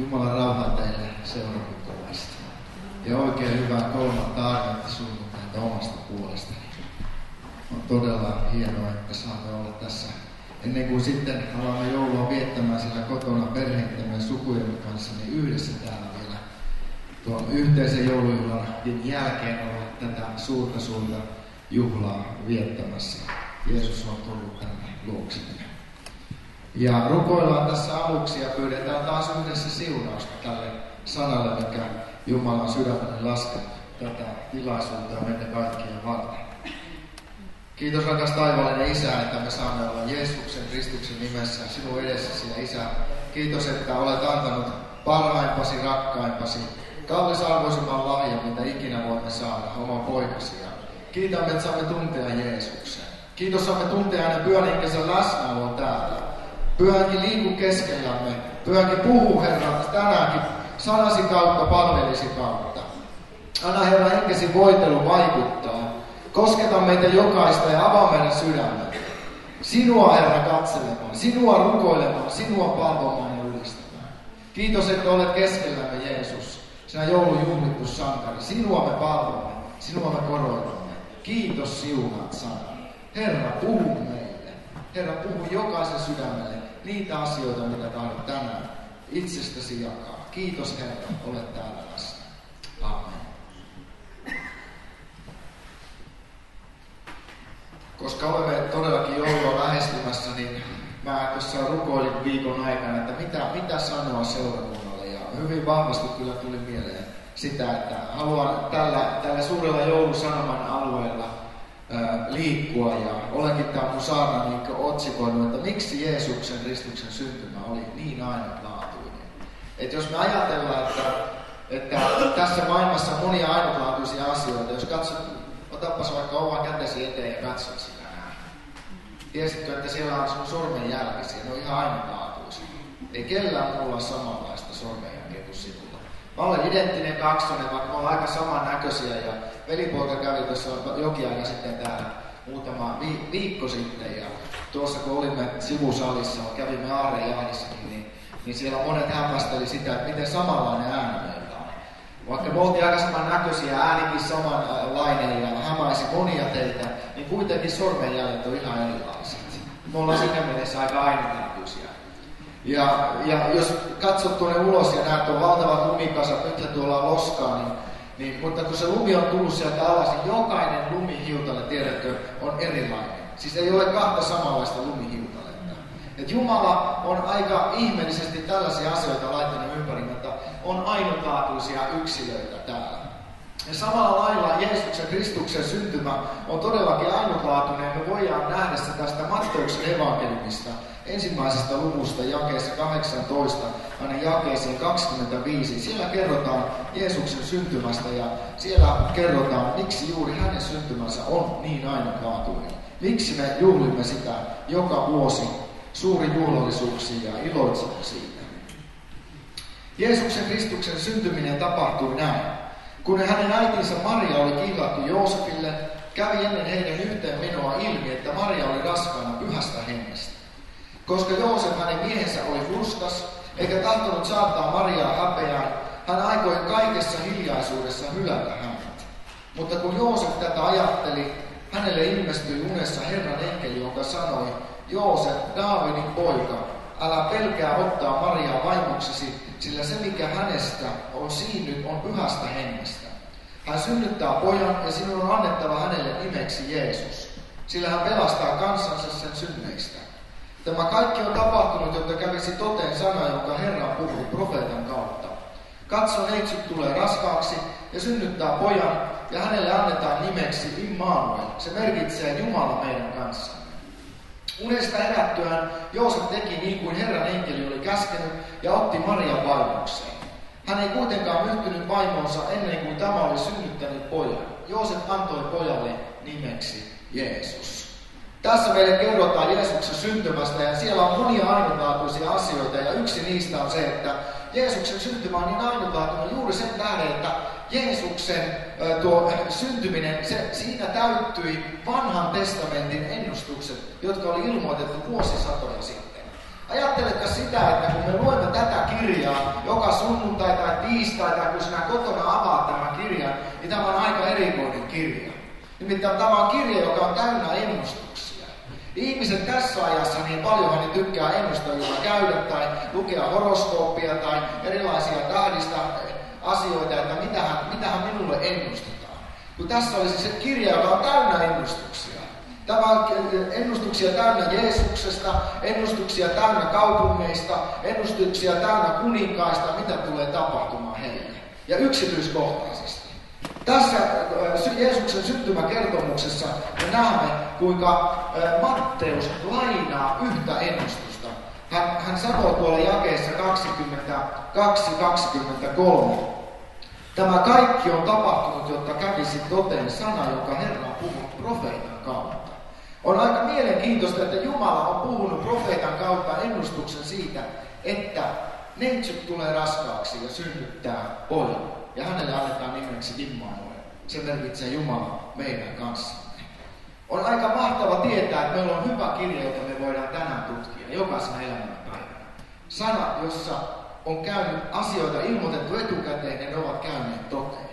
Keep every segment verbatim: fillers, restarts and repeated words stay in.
Jumalan rauhaa teille seurakuntalaiset. Ja oikein hyvää kolmatta adventti sunnuntaita omasta puolestani. On todella hienoa, että saamme olla tässä ennen kuin sitten alamme joulua viettämään siellä kotona perheittämme ja sukujemme kanssa, niin yhdessä täällä vielä tuon yhteisen joulujuhlan jälkeen olla tätä suurta suurta juhlaa viettämässä. Jeesus on tullut tänne luoksemme. Ja rukoillaan tässä aluksi ja pyydetään taas yhdessä siunausta tälle sanalle, mikä Jumala on sydämeni laskenut tätä tilaisuutta meitä kaikkia varten. Kiitos rakas taivaallinen Isä, että me saamme olla Jeesuksen Kristuksen nimessä sinun edessäsi ja Isä. Kiitos, että olet antanut parhaimpasi, rakkaimpasi, kallisarvoisimman lahjan, mitä ikinä voimme saada, oma poikasi. Ja kiitämme, että saamme tuntea Jeesuksen. Kiitos, saamme tuntea hänen pyhän henkensä läsnäolon täällä. Pyhänkin liiku keskellämme. Pyhänkin puhuu, Herra, tänäänkin sanasi kautta, palvelisi kautta. Anna, Herra, henkesi voitelu vaikuttaa. Kosketa meitä jokaista ja avaa meidän sydämme. Sinua, Herra, katselemaan, sinua rukoilemaan, sinua palvomaan ja ylistämään. Kiitos, että olet keskellämme, Jeesus, sinä joulun juhlittu sankari. Sinua me palvomme, sinua me koroitamme. Kiitos, siunaat sana. Herra, puhu meille. Herra, puhu jokaisen sydämelle niitä asioita, mitä tahdot tänään itsestäsi jakaa. Kiitos, Herra, olet täällä läsnä. Amen. Koska olemme todellakin joulua lähestymässä, niin mä tuossa rukoilin viikon aikana, että mitä, mitä sanoa seurakunnalle. Ja hyvin vahvasti kyllä tuli mieleen sitä, että haluan tällä, tällä suurella joulusanoman alueella ää, liikkua. Ja olenkin tämä mun saarna niin otsikoinut, että miksi Jeesuksen Kristuksen syntymä oli niin ainutlaatuinen. Että jos me ajatellaan, että, että tässä maailmassa on monia ainutlaatuisia asioita, jos katsot, otappas vaikka oman kätesi eteen ja katsot sitä näin. Tiesitkö, että siellä on sun sormenjälkisiä, ne on ihan ainutlaatuisia. Ei kellään mulla ole samanlaista sormenjälkeä kuin sinulla. Mä olen identtinen kaksonen, vaikka me ollaan aika samannäköisiä ja velipoika kävi tuossa jokin aika sitten täällä muutama vi- viikko sitten ja tuossa kun olimme sivusalissa, kävimme Aarrejahdissakin, niin, niin siellä monet hämmästeli sitä, että miten samanlainen ääni meillä on. Vaikka me oltiin aika saman näköisiä, äänikin samanlainen ja hämäisi monia teitä, niin kuitenkin sormenjäljet on ihan erilaiset. Me ollaan siinä mielessä aika ainutlaatuisia. Ja, ja jos katsot tuonne ulos ja näet tuon valtavat lumikasat, nyt tuolla on loskaa, niin, niin, mutta kun se lumi on tullut sieltä alas, niin jokainen lumihiutale, tiedätkö, on erilainen. Siis ei ole kahta samanlaista lumihiutaletta. Et Jumala on aika ihmeellisesti tällaisia asioita laittanut ympäri, mutta on ainutlaatuisia yksilöitä täällä. Ja samalla lailla Jeesuksen Kristuksen syntymä on todellakin ainutlaatuinen. Me voidaan nähdä se tästä Matteuksen evankeliumista ensimmäisestä luvusta jakeessa kahdeksantoista aina jakeeseen kaksikymmentäviisi. Siellä kerrotaan Jeesuksen syntymästä ja siellä kerrotaan, miksi juuri hänen syntymänsä on niin ainutlaatuinen. Miksi me juhlimme sitä joka vuosi suuri juhlallisuuksia ja iloitsemme siitä. Jeesuksen Kristuksen syntyminen tapahtui näin. Kun hänen äitinsä Maria oli kihlattu Joosefille, kävi ennen heidän yhteenmenoa ilmi, että Maria oli raskaana pyhästä hengestä. Koska Joosef, hänen miehensä, oli furskas, eikä tahtonut saattaa Mariaa häpeään, hän aikoi kaikessa hiljaisuudessa hylätä hänet. Mutta kun Joosef tätä ajatteli, hänelle ilmestyi unessa Herran enkeli, joka sanoi, Joosef, Daavidin poika, älä pelkää ottaa Mariaa vaimoksesi, sillä se mikä hänestä on siinnyt on pyhästä hengestä. Hän synnyttää pojan ja sinun on annettava hänelle nimeksi Jeesus, sillä hän pelastaa kansansa sen synneistä. Tämä kaikki on tapahtunut, jotta kävisi toteen sana, jonka Herra puhui profeetan kautta. Katso, neitsyt tulee raskaaksi ja synnyttää pojan ja hänelle annetaan nimeksi Immanuel. Se merkitsee Jumala meidän kanssamme. Unesta herättyään Joosef teki niin kuin Herran enkeli oli käskenyt ja otti Marian vaimokseen. Hän ei kuitenkaan yhtynyt vaimonsa ennen kuin tämä oli synnyttänyt pojan. Joosef antoi pojalle nimeksi Jeesus. Tässä meille kerrotaan Jeesuksen syntymästä ja siellä on monia ainutlaatuisia asioita ja yksi niistä on se, että Jeesuksen syntymä on niin ainutlaatuinen juuri sen tähden, että Jeesuksen tuo syntyminen, se, siinä täyttyi vanhan testamentin ennustukset, jotka oli ilmoitettu vuosisatoja sitten. Ajatteletko sitä, että kun me luemme tätä kirjaa joka sunnuntai tai tiistai tai kun sinä kotona avaat tämän kirjan, niin tämä on aika erikoinen kirja. Nimittäin tämä on kirja, joka on täynnä ennustuksia. Ihmiset tässä ajassa niin paljonhan ne tykkää ennustajilla käydä tai lukea horoskooppia tai erilaisia tähdistä asioita, että mitähän, mitähän minulle ennustetaan. Kun tässä olisi se kirja, joka on täynnä ennustuksia. Tämä on ennustuksia täynnä Jeesuksesta, ennustuksia täynnä kaupungeista, ennustuksia täynnä kuninkaista, mitä tulee tapahtumaan heille. Ja yksityiskohtaisesti. Tässä Jeesuksen syntymäkertomuksessa me näemme, kuinka Matteus lainaa yhtä ennustusta. Hän, hän sanoo tuolla jakeessa kaksikymmentäkaksi kaksikymmentäkolme. Tämä kaikki on tapahtunut, jotta kävisi toteen sana, joka Herra on puhunut profeetan kautta. On aika mielenkiintoista, että Jumala on puhunut profeetan kautta ennustuksen siitä, että neitsyt tulee raskaaksi ja synnyttää pojan. Ja hänelle annetaan nimeksi Immanuel. Se merkitsee Jumala meidän kanssamme. On aika mahtava tietää, että meillä on hyvä kirja, jota me voidaan tänään tutkia jokaisena elämänpäivänä. Sanat, jossa on käynyt asioita ilmoitettu etukäteen ja ne ovat käyneet toteen.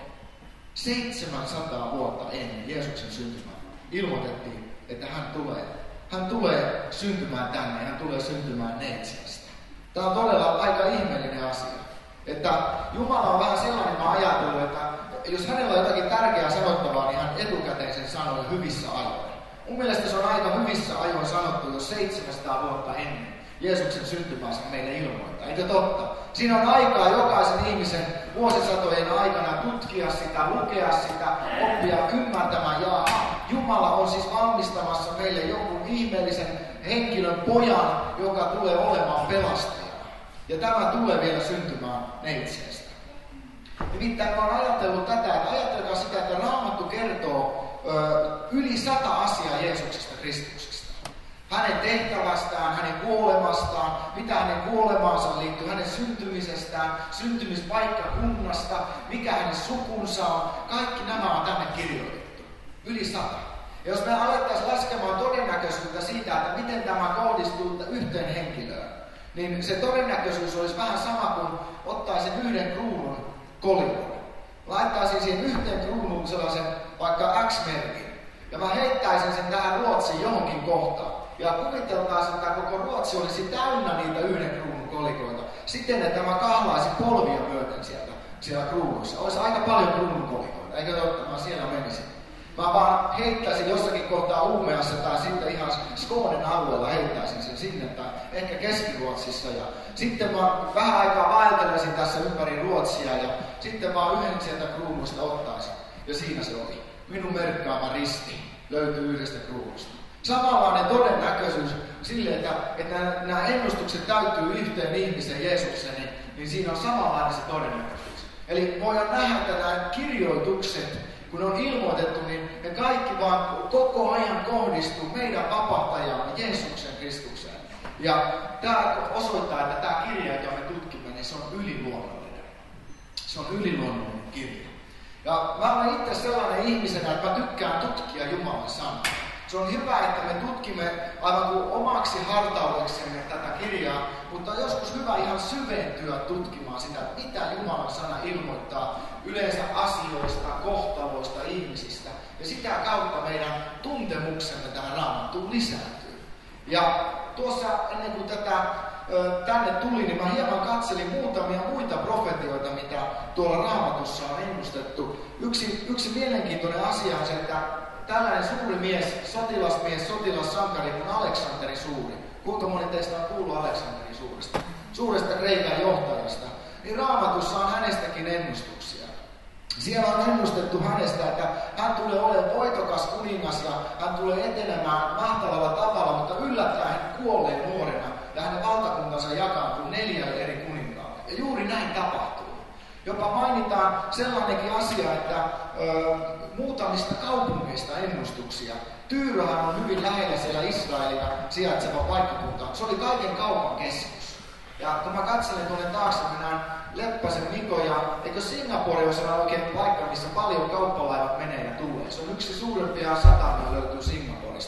seitsemänsataa vuotta ennen Jeesuksen syntymää ilmoitettiin, että hän tulee. Hän tulee syntymään tänne, hän tulee syntymään Neitseestä. Tämä on todella aika ihmeellinen asia. Että Jumala on vähän sellainen, mä ajatellut, että jos hänellä on jotakin tärkeää sanottavaa, niin hän etukäteen sen sanoo hyvissä ajoin. Mun mielestä se on aika hyvissä ajoin sanottu jo seitsemänsataa vuotta ennen Jeesuksen syntymäänsä meille ilmoittaa. Eikö totta? Siinä on aikaa jokaisen ihmisen vuosisatojen aikana tutkia sitä, lukea sitä, oppia ymmärtämään. Ja Jumala on siis valmistamassa meille jonkun ihmeellisen henkilön pojan, joka tulee olemaan pelastajana. Ja tämä tulee vielä syntymään Neitseestä. Nimittäin mä oon ajatellut tätä, että ajatelkaa sitä, että Raamattu kertoo ö, yli sata asiaa Jeesuksesta Kristuksesta. Hänen tehtävästään, hänen kuolemastaan, mitä hänen kuolemaansa liittyy, hänen syntymisestään, syntymispaikkakunnasta, mikä hänen sukunsa on. Kaikki nämä on tänne kirjoitettu. Yli sata. Ja jos me alettaisiin laskemaan todennäköisyyttä siitä, että miten tämä kohdistuu yhteen henkilöön, niin se todennäköisyys olisi vähän sama kuin ottaisin yhden kruunun kolikon. Laittaisin siihen yhteen kruunuun sellaisen vaikka X-merkin. Ja mä heittäisin sen tähän Ruotsiin johonkin kohtaan. Ja kuviteltaisiin, että koko Ruotsi olisi täynnä niitä yhden kruunun kolikoita. Siten, että mä kahlaisin polvia myöten sieltä, siellä kruunussa. Olisi aika paljon kruunun kolikoita, eikä totta, mä siellä menisin. Mä vaan heittäisin jossakin kohtaa Uumeassa tai sitten ihan Skånen alueella heittäisin sen sinne tai ehkä Keski-Ruotsissa. Ja sitten mä vähän aikaa vaeltelisin tässä ympäri Ruotsia ja sitten mä yhden sieltä kruunusta ottaisin. Ja siinä se oli. Minun merkkaama risti löytyy yhdestä kruunusta. Samanlainen todennäköisyys sille, että, että nämä ennustukset täytyy yhteen ihmisen Jeesuksen, niin, niin siinä on samanlainen se todennäköisyys. Eli voidaan nähdä, että nämä kirjoitukset, kun on ilmoitettu, niin ne kaikki vaan koko ajan kohdistuu meidän vapahtajamme Jeesuksen Kristukseen. Ja tämä osoittaa, että tämä kirja, jota me tutkimme, niin se on yliluonnollinen. Se on yliluonnollinen kirja. Ja mä olen itse sellainen ihmisenä, että mä tykkään tutkia Jumalan sanaa. Se on hyvä, että me tutkimme aivan kuin omaksi hartaudeksemme tätä kirjaa, mutta on joskus hyvä ihan syventyä tutkimaan sitä, mitä Jumalan sana ilmoittaa yleensä asioista, kohtaloista, ihmisistä. Ja sitä kautta meidän tuntemuksemme tähän Raamattuun lisääntyy. Ja tuossa ennen kuin tätä ö, tänne tuli, niin mä hieman katselin muutamia muita profetioita, mitä tuolla Raamatussa on ennustettu. Yksi, yksi mielenkiintoinen asia on se, että tällainen suuri mies, sotilasmies, sotilassankari kuin Aleksanteri Suuri. Kuinka moni teistä on kuullut Aleksanterin Suuresta? Suuresta Kreikan johtajasta. Niin Raamatussa on hänestäkin ennustuksia. Siellä on ennustettu hänestä, että hän tulee olemaan voitokas kuningas ja hän tulee etenemään mahtavalla tavalla, mutta yllättäen hän kuolee nuorena ja hänen valtakuntansa jakaantuu neljälle eri kuninkaalle. Ja juuri näin tapahtuu. Jopa mainitaan sellainenkin asia, että ö, muutamista kaupungeista ennustuksia. Tyyrähän on hyvin lähellä siellä Israelia sijaitseva paikkakunta. Se oli kaiken kaupan keskus. Ja kun mä katselen tuonne taakse, minä Leppäsen Miko, ja eikö Singapore ole sellainen oikein paikka, missä paljon kauppalaivat menee ja tulee. Se on yksi suurimpia satamia löytyy Singaporesta. Ja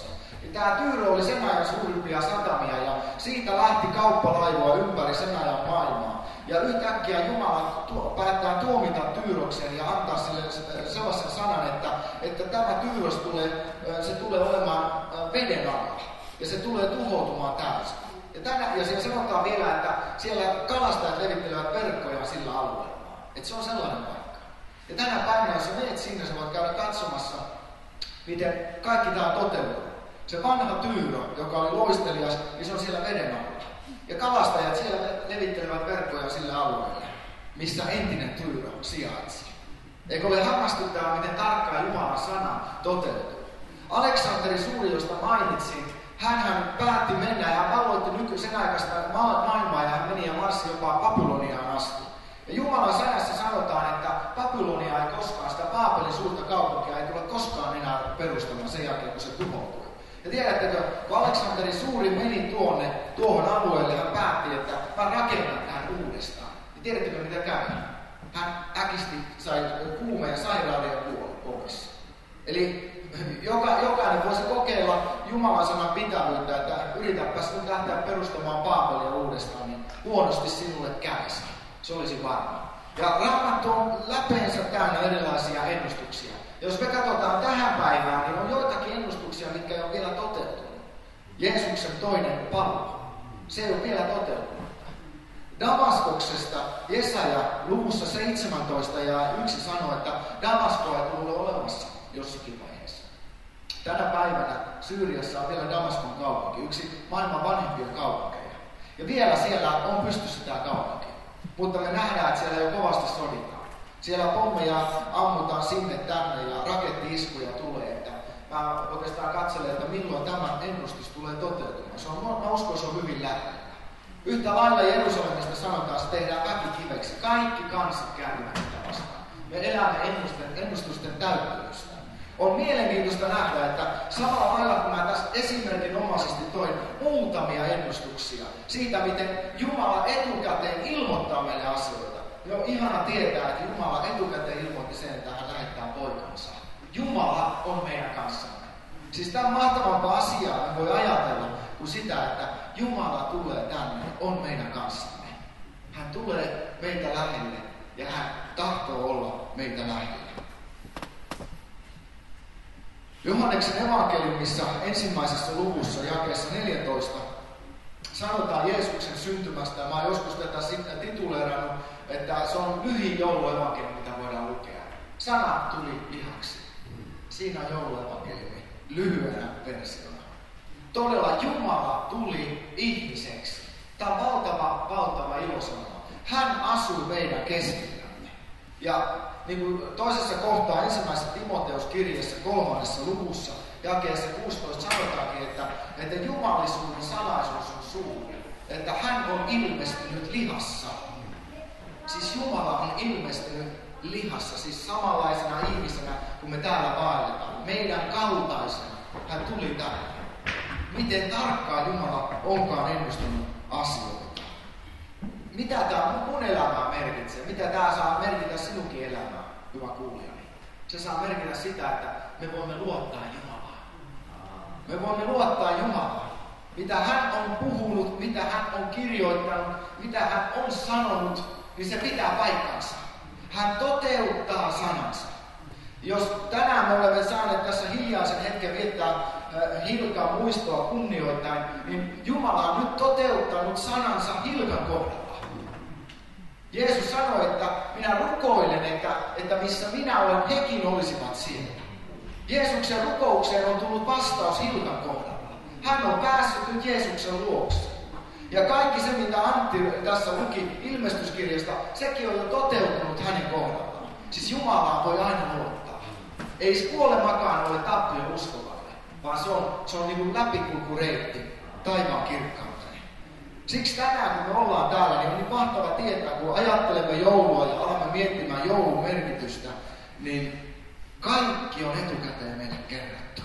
Tämä Tyyro oli sen ajan suurimpia satamia ja siitä lähti kauppalaivoa ympäri sen ajan maailmaa. Ja yhtäkkiä Jumala tuo, päättää tuomita Tyyroksen ja antaa sille sellaisen sanan, että, että tämä Tyyros tulee, se tulee olemaan veden alla ja se tulee tuhoutumaan täysin. Ja, tänä, ja siellä sanotaan vielä, että siellä kalastajat levittelevät verkkoja sillä alueella. Että se on sellainen paikka. Ja tänä päivänä, jos menet sinne, sä voit käydä katsomassa, miten kaikki tämä on toteutunut. Se vanha Tyyro, joka oli loistelias, niin se on siellä veden alla. Ja kalastajat siellä levittelevät verkkoja sille alueelle, missä entinen Tyyro sijaitsi. Eikö ole hämmästyttävää, miten tarkkaan Jumalan sana toteutuu? Aleksanteri Suuri, josta mainitsin, hänhän päätti mennä ja valloitti nykyisen aikaista maailmaa ja hän meni ja marssi jopa Babyloniaan asti. Ja Jumalan sanassa sanotaan, että Babylonia ei koskaan, sitä Baabelin suurta kaupunkia ei tule koskaan enää perustamaan sen jälkeen, kun se tuhoutui. Ja tiedättekö, kun Aleksanteri Suuri meni tuonne, tuohon alueelle, hän päätti, että mä rakennan tähän uudestaan. Ja tiedättekö, mitä kävi? Hän äkisti sai kuumeen sairauden ja kuoli pois. Eli joka, jokainen voisi kokeilla Jumalan sanan pitävyyttä, että yritäpäs nyt lähteä perustamaan Baabelia uudestaan, niin huonosti sinulle kävisi. Se olisi varma. Ja Raamattu on läpeensä täynnä erilaisia ennustuksia. Jos me katsotaan tähän päivään, niin on joitakin ennustuksia, mitkä ei ole vielä toteutunut. Jeesuksen toinen paluu. Se ei ole vielä toteutunut. Damaskoksesta Jesaja luvussa seitsemäntoista ja yksi sanoo, että Damasko ei tule olemassa jossakin vaiheessa. Tänä päivänä Syyriassa on vielä Damaskon kaupunki, yksi maailman vanhimpia kaupunkeja. Ja vielä siellä on pystyssä tämä kaupunki. Mutta me nähdään, että siellä jo kovasti soditaan. Siellä pommeja ammutaan sinne tänne ja rakettiiskuja tulee. Että mä oikeastaan katselen, että milloin tämä ennustus tulee toteutumaan. Se on, mä uskon, se on hyvin lähellä. Yhtä lailla Jerusalemista sanotaan, että se tehdään väkikiveksi. Kaikki kansat käärivät sitä vastaan. Me elämme ennusten, ennustusten täyttelystä. On mielenkiintoista nähdä, että samalla lailla kun mä tässä esimerkinomaisesti toin muutamia ennustuksia siitä, miten Jumala etukäteen ilmoittaa meille asioita. Niin on ihana tietää, että Jumala etukäteen ilmoitti sen, että hän lähettää poikansa. Jumala on meidän kanssamme. Siis tämä on mahtavampaa asiaa, me voi ajatella, kuin sitä, että Jumala tulee tänne, on meidän kanssamme. Hän tulee meitä lähelle ja hän tahtoo olla meitä lähellä. Johanneksen evankeliumissa ensimmäisessä luvussa jakeessa neljätoista sanotaan Jeesuksen syntymästä. Mä oon joskus tätä tituleerannut, että se on lyhin jouluevankeliumi, mitä voidaan lukea. Sana tuli lihaksi. Siinä on jouluevankeliumi lyhyenä versiona. Todella Jumala tuli ihmiseksi. Tämä on valtava, valtava ilosana. Hän asui meidän keskellämme. Ja niin kuin toisessa kohtaa ensimmäisessä Timoteuskirjassa kolmannessa luvussa jakeessa kuusitoista sanotaankin, että, että jumalisuuden salaisuus on suuri. Että hän on ilmestynyt lihassa. Siis Jumala on ilmestynyt lihassa, siis samanlaisena ihmisenä kuin me täällä vaelletaan. Meidän kaltaisena hän tuli tänne. Miten tarkkaan Jumala onkaan ennustanut asioita. Mitä tämä mun elämää merkitsee? Mitä tämä saa merkitä sinunkin elämään, hyvä kuulijani? Se saa merkitä sitä, että me voimme luottaa Jumalaan. Me voimme luottaa Jumalaan. Mitä hän on puhunut, mitä hän on kirjoittanut, mitä hän on sanonut, niin se pitää paikkansa. Hän toteuttaa sanansa. Jos tänään me olemme saaneet tässä hiljaisen hetken viettää äh, Hilkan muistoa kunnioittain, niin Jumala on nyt toteuttanut sanansa Hilkan kohdalla. Jeesus sanoi, että minä rukoilen, että, että missä minä olen, hekin olisivat siellä. Jeesuksen rukoukseen on tullut vastaus Hilkan kohdalla. Hän on päässyt nyt Jeesuksen luokse. Ja kaikki se, mitä Antti tässä luki ilmestyskirjasta, sekin on jo toteutunut hänen kohdallaan. Siis Jumalaan voi aina luottaa. Ei kuolemakaan ole tappio uskovalle, vaan se on, se on niin kuin läpikulkureitti taivaan kirkkauteen. Siksi tänään, kun me ollaan täällä, niin on niin mahtava tietää, kun ajattelemme joulua ja alamme miettimään joulun merkitystä, niin kaikki on etukäteen meille kerrottu.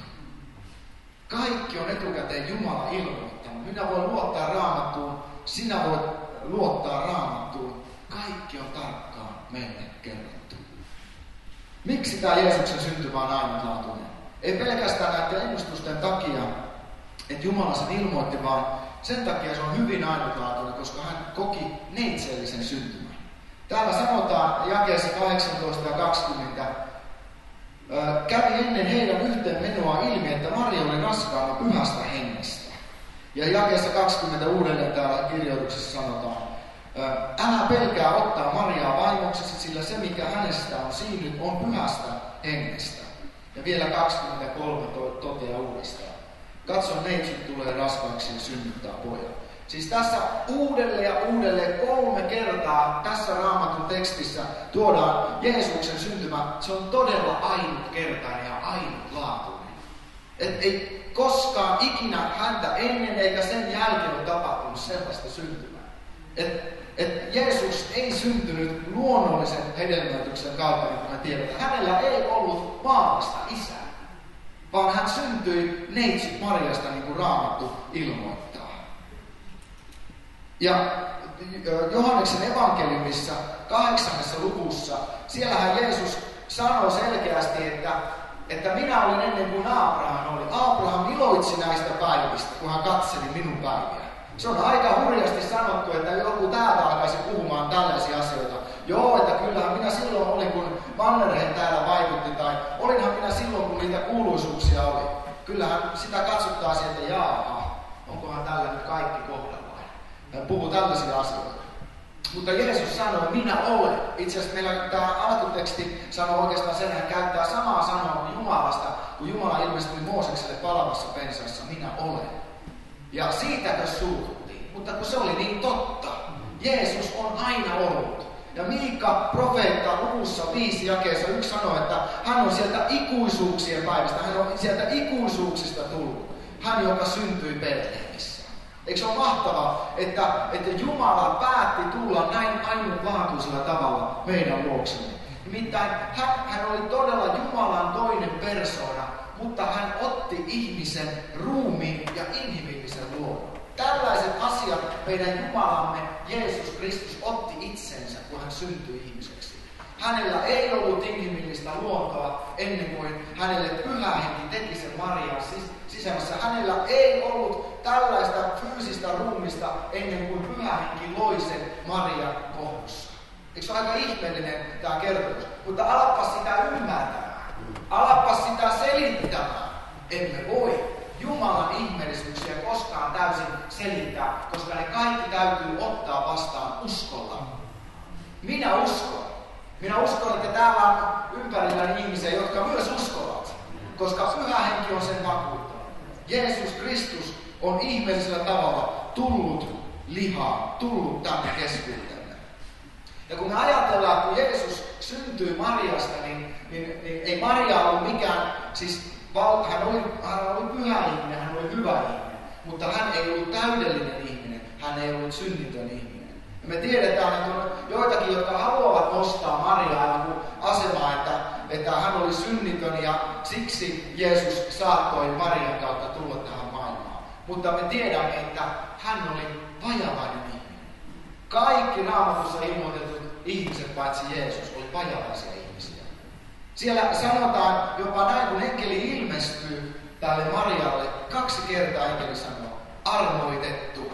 Kaikki on etukäteen Jumala ilmoittanut. Minä voin luottaa Raamattuun, sinä voit luottaa Raamattuun. Kaikki on tarkkaan meille kerrottu. Miksi tämä Jeesuksen syntymä on ainutlaatuinen? Ei pelkästään näiden ennustusten takia, että Jumala sen ilmoitti, vaan sen takia se on hyvin ainutlaatuinen, koska hän koki neitsellisen syntymän. Täällä sanotaan jakeessa kahdeksantoista ja kaksikymmentä, kävi ennen heidän yhteen menoa ilmi, että Maria oli raskaana pyhästä hengestä. Ja jakeessa kaksikymmentä uudelleen täällä kirjoituksessa sanotaan, älä pelkää ottaa Mariaa vaimoksesi, sillä se mikä hänestä on siinnyt on pyhästä hengestä. Ja vielä kaksikymmentäkolme toteaa uudestaan. Katso, neitsyt tulee raskaaksi ja synnyttää pojan. Siis tässä uudelleen ja uudelleen kolme kertaa tässä Raamatun tekstissä tuodaan Jeesuksen syntymä. Se on todella ainutkertainen ja ainutlaatuinen. Et ei koskaan ikinä häntä ennen eikä sen jälkeen ole tapahtunut sellaista syntymää. Et, et Jeesus ei syntynyt luonnollisen hedelmöityksen kautta, niin kuin me tiedetään. Hänellä ei ollut maallista isää, vaan hän syntyi neitsyt Mariasta, niin kuin Raamattu ilmoittaa. Ja Johanneksen evankeliumissa kahdeksannessa luvussa, siellähän Jeesus sanoi selkeästi, että, että minä olin ennen kuin Abraham oli. Abraham iloitsi näistä päivistä, kun hän katseli minun päiviä. Se on aika hurjasti sanottu, että joku täältä alkaisi puhumaan tällaisia asioita. Joo, että kyllähän minä silloin olin, kun Mannerheim täällä vaikutti, tai olinhan minä silloin, kun niitä kuuluisuuksia oli. Kyllähän sitä katsottaisiin, että jaa, onkohan tällä nyt kaikki kohdallaan. Hän puhuu tällaisia asioita. Mutta Jeesus sanoi, minä olen. Itse asiassa meillä tämä alkuteksti sanoo oikeastaan sen, hän käyttää samaa sanoa Jumalasta, kun Jumala ilmestyi Moosekselle palavassa pensaassa, minä olen. Ja siitäkö suututtiin. Mutta kun se oli niin totta, Jeesus on aina ollut. Ja Miika profeetta luvussa viisi jakeessa yksi sanoo, että hän on sieltä ikuisuuksien päivästä, hän on sieltä ikuisuuksista tullut. Hän, joka syntyi Betlehemissä. Eikö se ole mahtavaa, että, että Jumala päätti tulla näin ainutlaatuisella tavalla meidän luoksemme. Nimittäin hän, hän oli todella Jumalan toinen persoona, mutta hän otti ihmisen ruumiin ja inhimillisen luonnon. Tällaiset asiat meidän Jumalamme Jeesus Kristus otti itsensä, kun hän syntyi ihmiseksi. Hänellä ei ollut inhimillistä luontoa ennen kuin hänelle Pyhä Henki teki sen Marian sisässä. Hänellä ei ollut tällaista fyysistä ruumista ennen kuin Pyhä Henki loi sen Marian kohdussa. Eikö se ole aika ihmeellinen tämä kertomus? Mutta alappa sitä ymmärtämään. Alappa sitä selittämään. Emme voi Jumalan ihmeellisyyksiä koskaan täysin selittää, koska ne kaikki täytyy ottaa vastaan uskolla. Minä uskon. Minä uskon, että täällä on ympärilläni ihmisiä, jotka myös uskovat, koska Pyhä Henki on sen vakuuttanut. Jeesus Kristus on ihmeellisellä tavalla tullut lihaan, tullut tänne keskuutemme. Ja kun me ajatellaan, kun Jeesus syntyi Mariasta, niin, niin, niin ei Maria ollut mikään, siis hän oli, hän oli pyhä ihminen, hän oli hyvä ihminen, mutta hän ei ollut täydellinen ihminen, hän ei ollut synnitön ihminen. Ja me tiedetään, että on joitakin, jotka haluavat nostaa Mariaa asemaa, että, että hän oli synnitön ja siksi Jeesus saattoi Marian kautta tulla tähän maailmaan. Mutta me tiedämme, että hän oli vajavainen ihminen. Kaikki Raamatussa ilmoitetut ihmiset paitsi Jeesus oli vajavaisia ihmisiä. Siellä sanotaan jopa näin, kun enkeli ilmestyy tälle Marialle, kaksi kertaa enkeli sanoo, armoitettu.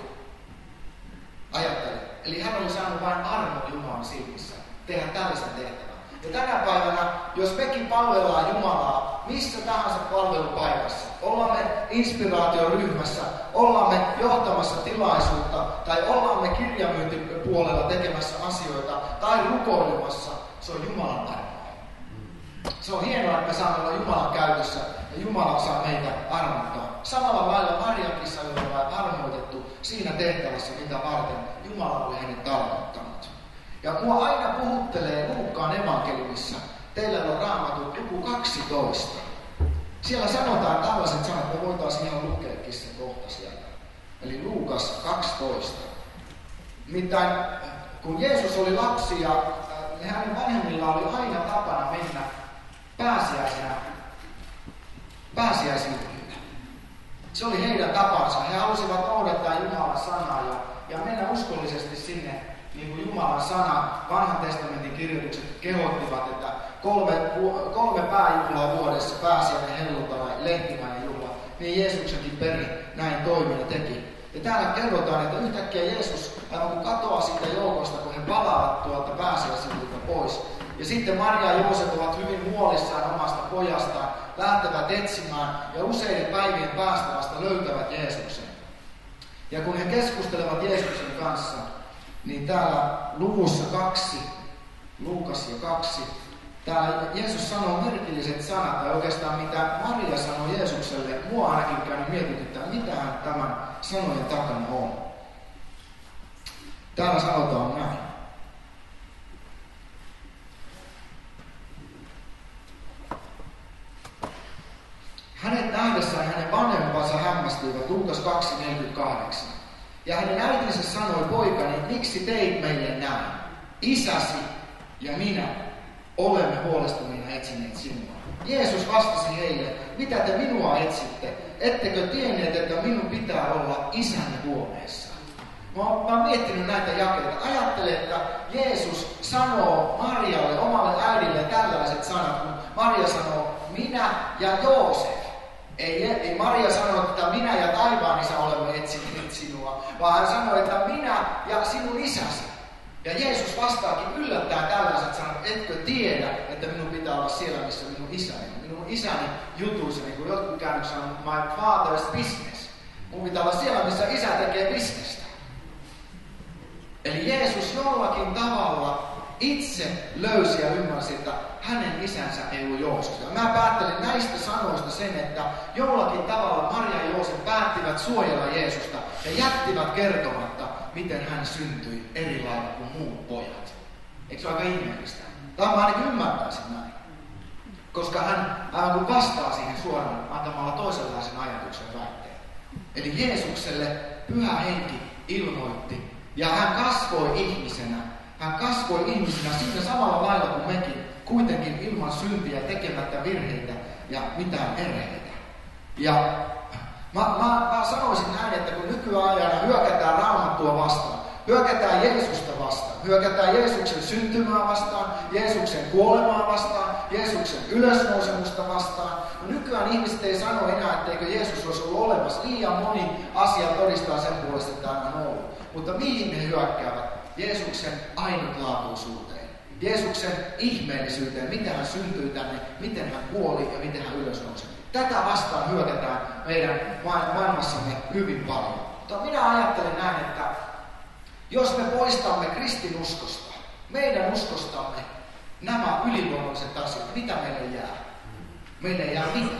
Ajattele. Eli hän oli saanut vain armon Jumalan silmissä tehdä tällaisen tehtävän. Ja tänä päivänä, jos mekin palvellaan Jumalaa missä tahansa palvelupaikassa, ollaan me inspiraatioryhmässä, ollaan me johtamassa tilaisuutta tai ollaan me kirjamyyntipuolella tekemässä asioita tai rukoilemassa, se on Jumalan armo. Se on hienoa, että me saamme olla Jumalan käytössä ja Jumala saa meitä armottaa. Samalla lailla Mariankin sai olla armoitettu siinä tehtävässä, mitä varten Jumala oli hänet tarkoittanut. Ja mua aina puhuttelee Luukkaan evankeliumissa, teillä on Raamatun luku kaksitoista. Siellä sanotaan tällaiset sanat, me voitaisiin ihan lukeekin se kohta sieltä. Eli Luukas kaksitoista. Nimittäin kun Jeesus oli lapsi ja hänen vanhemmilla oli aina tapana mennä pääsiäisenä pääsiäisjuhlille. Se oli heidän tapansa. He halusivat noudattaa Jumalan sanaa ja, ja mennä uskollisesti sinne, niin kuin Jumalan sana, vanhan testamentin kirjoitukset kehottivat, että kolme, kolme pääjuhlaa vuodessa, pääsiäinen, helluntai, lehtimäinen juhla, niin Jeesuksenkin perhe näin toimi ja teki. Ja täällä kerrotaan, että yhtäkkiä Jeesus aivan kun katoaa siitä joukosta, kun he palaavat tuolta pääsiäisiltä pois. Ja sitten Maria ja Joosef ovat hyvin huolissaan omasta pojastaan, lähtevät etsimään ja useiden päivien päästä vasta löytävät Jeesuksen. Ja kun he keskustelevat Jeesuksen kanssa, niin täällä luvussa kaksi, Luukas ja kaksi, täällä Jeesus sanoo merkilliset sanat, tai oikeastaan mitä Maria sanoi Jeesukselle, mua ainakin käynyt mietityttää, mitä hän tämän sanojen takana on. Täällä sanotaan näin. Hänet nähdessään hänen vanhempansa hämmästyivät, Luukas kaksi neljäkymmentäkahdeksan. Ja hänen äitinsä sanoi, poikani, miksi teit meille näin? Isäsi ja minä olemme huolestuneina etsineet sinua. Jeesus vastasi heille, mitä te minua etsitte? Ettekö tienneet, että minun pitää olla isäni huoneessa? Mä oon, mä oon miettinyt näitä jakeita. Ajattele, että Jeesus sanoo Marialle, omalle äidille tällaiset sanat, kun Maria sanoo, minä ja Joosef. Ei, ei Maria sano, että minä ja taivaan isä olemme etsineet sinua, vaan hän sanoi, että minä ja sinun isäsi. Ja Jeesus vastaakin yllättää tällaiset sanat, etkö tiedä, että minun pitää olla siellä, missä minun isäni. Minun isäni jutuissa, niin kuin jotkut käännöksissä on my father's business. Minun pitää olla siellä, missä isä tekee bisnestä. Eli Jeesus jollakin tavalla itse löysi ja ymmärsi, että hänen isänsä ei ollut Joosef. Ja mä päättelin näistä sanoista sen, että jollakin tavalla Maria ja Joosef päättivät suojella Jeesusta ja jättivät kertomatta, miten hän syntyi eri lailla kuin muut pojat. Eikö se ole aika ihmeellistä? Tai mä ainakin ymmärtäisin näin. Koska hän aivan kuin vastaa siihen suoraan antamalla toisenlaisen ajatuksen väitteen. Eli Jeesukselle Pyhä Henki ilmoitti ja hän kasvoi ihmisenä. Hän kasvoi ihmisenä siinä samalla lailla kuin mekin, kuitenkin ilman syntiä, tekemättä virheitä ja mitään erheitä. Ja mä, mä, mä sanoisin näin, että kun nykyajana hyökätään Raamattua vastaan, hyökätään Jeesusta vastaan, hyökätään Jeesuksen syntymää vastaan, Jeesuksen kuolemaa vastaan, Jeesuksen ylösnousemusta vastaan. No nykyään ihmiset ei sano enää, etteikö Jeesus olisi ollut olemassa. Liian moni asia todistaa sen puolesta, että hän on ollut. Mutta mihin he hyökkäävät? Jeesuksen ainutlaatuisuuteen, Jeesuksen ihmeellisyyteen, miten hän syntyi tänne, miten hän kuoli ja miten hän ylösnousi. Tätä vastaan hyökätään meidän maailmassamme hyvin paljon. Mutta minä ajattelen näin, että jos me poistamme kristinuskosta, meidän uskostamme nämä yliluonnolliset asiat, mitä meille jää? Meille jää mitä?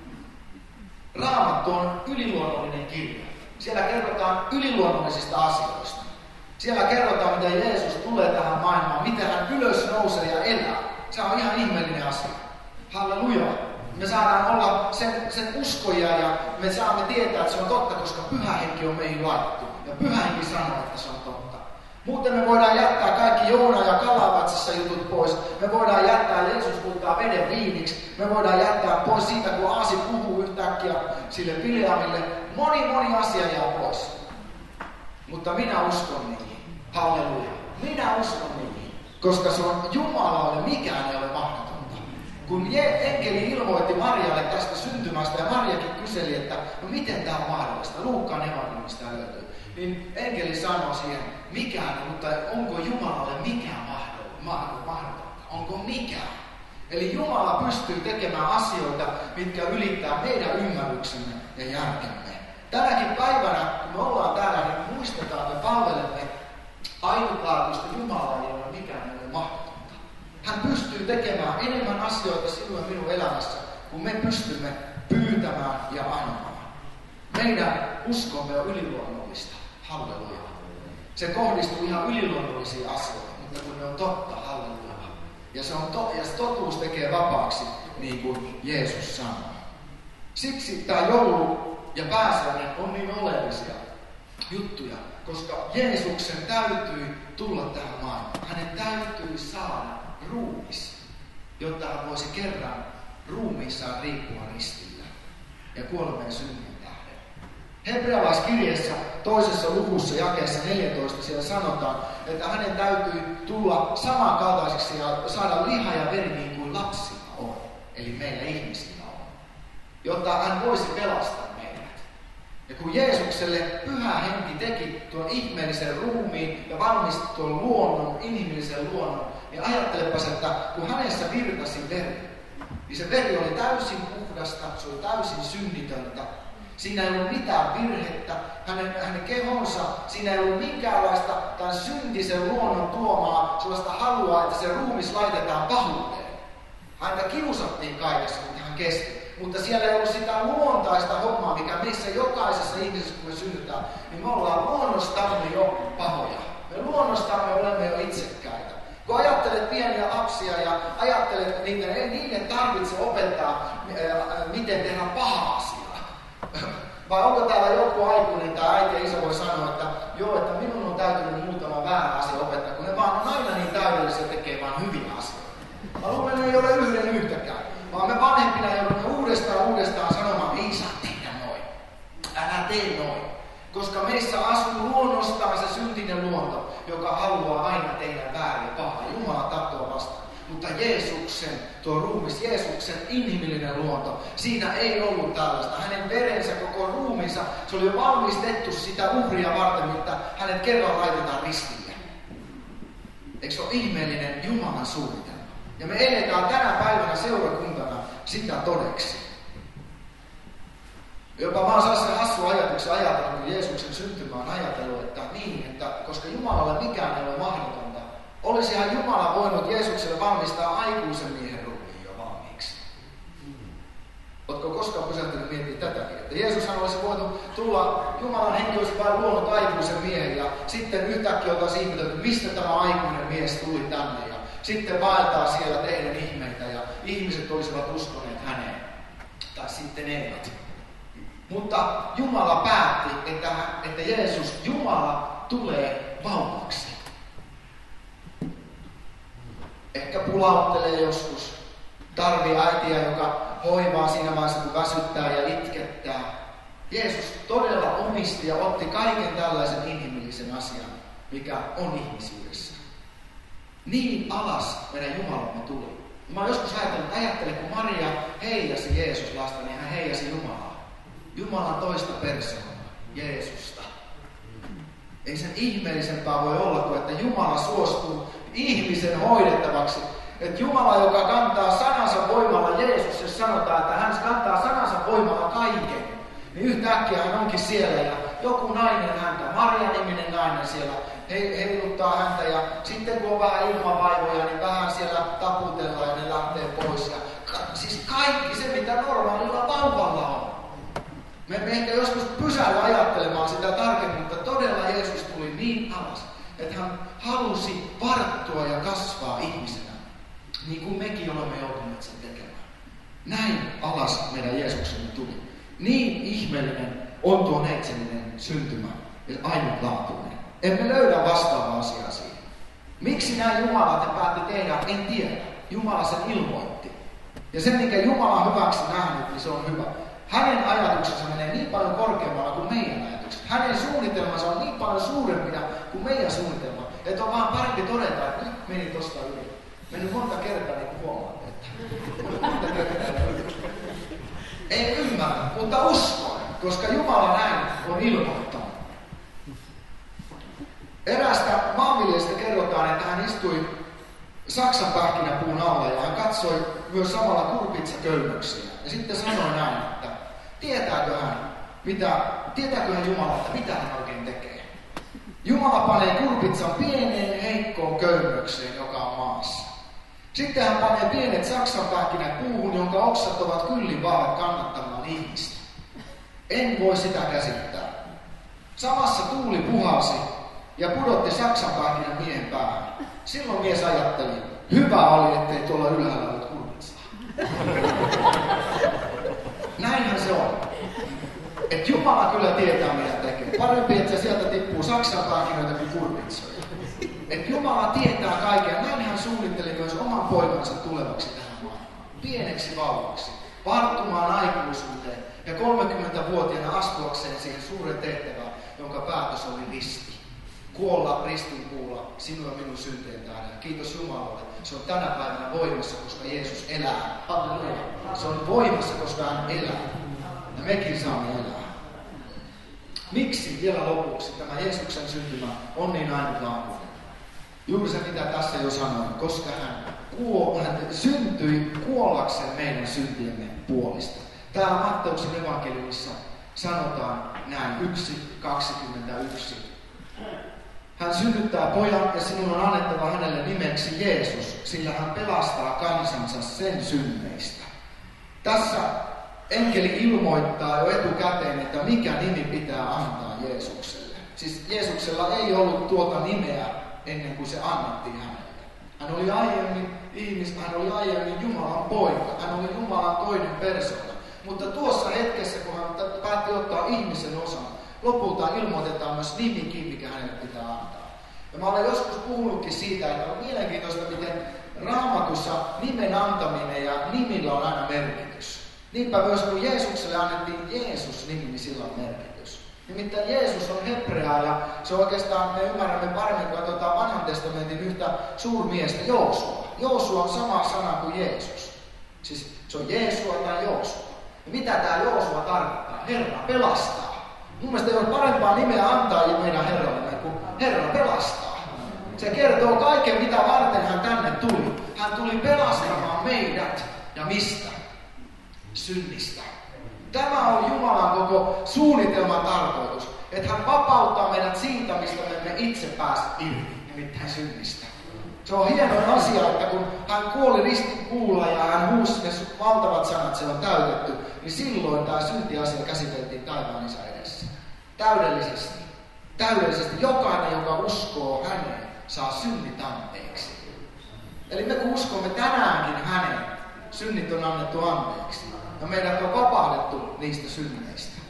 Raamattu on yliluonnollinen kirja. Siellä kerrotaan yliluonnollisista asioista. Siellä kerrotaan, miten Jeesus tulee tähän maailmaan, miten hän ylös nousee ja elää. Se on ihan ihmeellinen asia. Halleluja. Me saadaan olla sen, sen uskoja ja me saamme tietää, että se on totta, koska Pyhä Henki on meihin laittu. Ja Pyhä Henki sanoo, että se on totta. Muuten me voidaan jättää kaikki Joona ja Kalavatsassa jutut pois. Me voidaan jättää Jeesus muuttaa veden viiniksi. Me voidaan jättää pois siitä, kun Aasi puhuu yhtäkkiä sille Bileamille. Moni, moni asia jää pois. Mutta minä uskon niihin. Halleluja. Minä uskon niihin. Koska se on Jumalalle, mikään ei ole mahdotonta. Kun enkeli ilmoitti Marialle tästä syntymästä ja Mariakin kyseli, että no miten tämä on mahdollista, Luukkaan evankeliumista löytyy, niin enkeli sanoi siihen, mikään, mutta onko Jumalalle mikään mahdotonta? Onko mikään? Eli Jumala pystyy tekemään asioita, mitkä ylittää meidän ymmärryksemme ja järkemme. Tänäkin päivänä, kun me ollaan täällä, niin muistetaan, että me palvelemme ainutlaatuista Jumalaa, jolla mikään ei ole mahdotonta. Hän pystyy tekemään enemmän asioita sinun ja minun elämässä, kun me pystymme pyytämään ja anomaan. Meidän uskomme on yliluonnollista. Halleluja. Se kohdistuu ihan yliluonnollisiin asioihin, mutta kun ne on totta, halleluja. Ja se, on to- ja se totuus tekee vapaaksi, niin kuin Jeesus sanoo. Siksi tämä joulu ja pääsiäinen on niin oleellisia juttuja, koska Jeesuksen täytyy tulla tähän maailmaan. Hänen täytyy saada ruumis, jotta hän voisi kerran ruumiissaan riippua ristillä ja kuolemien synnin tähden. Hebrealaiskirjeessä toisessa luvussa jakeessa neljätoista siellä sanotaan, että hänen täytyy tulla samankaltaiseksi ja saada liha ja veri niin kuin lapsilla on, eli meillä ihmisillä on, jotta hän voisi pelastaa Ja kun Jeesukselle pyhä henki teki tuon ihmeellisen ruumiin ja valmisti tuon luonnon, inhimillisen luonnon, niin ajattelepas, että kun hänessä virtasi veri, niin se veri oli täysin puhdasta, se oli täysin synnitöntä. Siinä ei ollut mitään virhettä, hänen, hänen kehonsa, siinä ei ollut minkäänlaista tämän syntisen luonnon tuomaa sellaista halua, että se ruumis laitetaan pahuuteen. Häntä kiusattiin kaikessa, mitä hän kesti. Mutta siellä ei ollut sitä luontaista hommaa, mikä meissä jokaisessa ihmisessä, kun me synnytään, niin me ollaan luonnostamme jo pahoja. Me luonnostamme olemme jo itsekkäitä. Kun ajattelet pieniä lapsia ja ajattelet, että niitä, ei niille tarvitse opettaa, miten tehdä paha asiaa. Vai onko täällä joku aikuinen tai äiti ja isä voi sanoa, että joo, että minun on täytynyt muutama väärä asia opettaa, kun ne vaan on aina niin täydellisiä tekee vaan hyviä asioita. Mä luulen, että ne ei ole yhden yhtäkään. Vaan me vanhempina joudumme uudestaan uudestaan sanomaan, ei saa tehdä noin. Älä tee noin. Koska meissä asuu luonnostaan se syntinen luonto, joka haluaa aina tehdä väärin ja pahaa. Jumala tahtoo vastaan. Mutta Jeesuksen, tuo ruumis, Jeesuksen inhimillinen luonto, siinä ei ollut tällaista. Hänen verensä, koko ruumiinsa, se oli jo valmistettu sitä uhria varten, että hänet kerran laitetaan ristille. Eikö se ole ihmeellinen Jumalan suunnitelma? Ja me eletään tänä päivänä seurakuntana sitä todeksi. Jopa vaan sellaisen hassu ajatuksen ajatella, kun Jeesuksen syntymä on ajatellut, että niin, että koska Jumalalle mikään ei ole mahdotonta, olisihan Jumala voinut Jeesukselle valmistaa aikuisen miehen ruumiin jo valmiiksi. Oletko koskaan pysähtynyt miettimään tätäkin? Että Jeesushan olisi voinut tulla, Jumalan henki olisi vain luonut aikuisen miehen ja sitten yhtäkkiä oltaisiin ihmetelty, mistä tämä aikuinen mies tuli tänne ja sitten vaeltaa siellä teidän ihmeitä ja ihmiset olisivat uskoneet häneen. Tai sitten eivät. Mutta Jumala päätti, että, että Jeesus, Jumala, tulee vauvaksi. Ehkä pulauttelee joskus. Tarvii äitiä, joka hoivaa siinä vaiheessa, kun väsyttää ja itkettää. Jeesus todella omisti ja otti kaiken tällaisen inhimillisen asian, mikä on ihmisyydessä. Niin alas meidän Jumalamme tuli. Mä oon joskus ajatellut, ajattelen, kun Maria heijasi Jeesus lasta, niin hän heijasi Jumalaa. Jumalan toista persoonaa, Jeesusta. Ei sen ihmeellisempää voi olla kuin, että Jumala suostuu ihmisen hoidettavaksi. Että Jumala, joka kantaa sanansa voimalla, Jeesus, jos sanotaan, että hän kantaa sanansa voimalla kaiken, niin yhtäkkiä hän onkin siellä ja joku nainen häntä, Maria-niminen nainen siellä, heiluttaa häntä ja sitten kun on vähän ilmavaivoja, niin vähän siellä taputellaan ja ne lähtee pois. Ja, siis kaikki se, mitä normaalilla vauvalla on. Me emme ehkä joskus pysällä ajattelemaan sitä tarkemmin, mutta todella Jeesus tuli niin alas, että hän halusi varttua ja kasvaa ihmisenä, niin kuin mekin olemme joutuneet sen tekemään. Näin alas meidän Jeesuksemme tuli. Niin ihmeellinen on tuo neitsellinen syntymä ja ainutlaatuinen. Emme löydä vastaavaa asiaa siihen. Miksi näin Jumala te päätti tehdä, en tiedä. Jumala sen ilmoitti. Ja se, minkä Jumala on hyväksi nähnyt, niin se on hyvä. Hänen ajatuksensa menee niin paljon korkeammalla kuin meidän ajatukset. Hänen suunnitelmansa on niin paljon suurempina kuin meidän suunnitelma. Että on vaan parempi todeta, että nyt meni tosta yli. Meni monta kertaa, niin kuin huomaatte, että monta kertaa. En ymmärrä, mutta uskon, koska Jumala näin on ilmoittanut. Eräästä maanviljelijästä kerrotaan, että hän istui Saksan pähkinäpuun alla ja hän katsoi myös samalla kurpitsaköynnöksiä. Ja sitten sanoi näin, että tietääkö hän, mitä, tietääkö hän Jumala, että mitä hän oikein tekee. Jumala panee kurpitsan pieneen heikkoon köynnökseen, joka on maassa. Sitten hän panee pienet Saksan pähkinät puuhun, jonka oksat ovat kyllin vahvat kannattamaan ihmistä. En voi sitä käsittää. Samassa tuuli puhalsi ja pudotti Saksan pähkinän miehen päähän. Silloin mies ajatteli, hyvä oli, ettei tuolla ylhäällä ollut kurpitsaa. Näinhän se on. Että Jumala kyllä tietää, mitä tekee. Parempi, että se sieltä tippuu Saksan pähkinöitä kuin kurpitsoja. Että Jumala tietää kaiken. Näin hän suunnitteli myös oman poikansa tulevaksi tähän maailmaan. Pieneksi vauvaksi. Varttumaan aikuisuuteen ja kolmekymmentävuotiaana astuakseen siihen suuren tehtävään, jonka päätös oli risti. Kuolla ristin puulla sinun ja minun synteen tähden. Kiitos Jumalalle. Se on tänä päivänä voimassa, koska Jeesus elää. Halleluja. Se on voimassa, koska hän elää. Ja mekin saamme elää. Miksi vielä lopuksi tämä Jeesuksen syntymä on niin ainutlaatuinen? Juuri se, mitä tässä jo sanoin, koska hän, kuo, hän syntyi kuollakseen meidän syntiemme puolesta. Täällä Matteuksen evankeliumissa sanotaan näin yksi kaksikymmentäyksi. Hän synnyttää pojan ja sinun on annettava hänelle nimeksi Jeesus, sillä hän pelastaa kansansa sen synneistä. Tässä enkeli ilmoittaa jo etukäteen, että mikä nimi pitää antaa Jeesukselle. Siis Jeesuksella ei ollut tuota nimeä ennen kuin se annettiin hänelle. Hän oli aiemmin ihmis, hän oli aiemmin Jumalan poika, hän oli Jumalan toinen persoona. Mutta tuossa hetkessä, kun hän päätti ottaa ihmisen osan, lopulta ilmoitetaan myös nimikin, mikä hänelle pitää antaa. Ja mä olen joskus puhunutkin siitä, että on mielenkiintoista, miten Raamatussa nimen antaminen ja nimillä on aina merkitys. Niinpä myös kun Jeesukselle annettiin Jeesus-nimi, niin sillä on merkitys. Nimittäin Jeesus on hebreaa ja se oikeastaan, me ymmärrämme paremmin, kun katsotaan Vanhan testamentin yhtä suurmiestä, Joosua. Joosua on sama sana kuin Jeesus. Siis se on Jeesua tai Joosua. Ja mitä tämä Joosua tarkoittaa? Herra pelastaa. Mun mielestä ei ole parempaa nimeä antaa meidän Herralle kuin Herra pelastaa. Se kertoo kaiken, mitä varten hän tänne tuli. Hän tuli pelastamaan meidät. Ja mistä? Synnistä. Tämä on Jumalan koko suunnitelman tarkoitus. Että hän vapauttaa meidät siitä, mistä me emme itse pääse irti. Nimittäin synnistä. Se on hieno asia, että kun hän kuoli ristipuulla ja hän huusi ne valtavat sanat, se on täytetty, niin silloin tämä syntiasia käsiteltiin taivaan Isän edessä. Täydellisesti. Täydellisesti. Jokainen, joka uskoo häneen, saa synnit anteeksi. Eli me kun uskomme tänäänkin häneen, synnit on annettu anteeksi. Ja meidät on vapautettu niistä synneistä.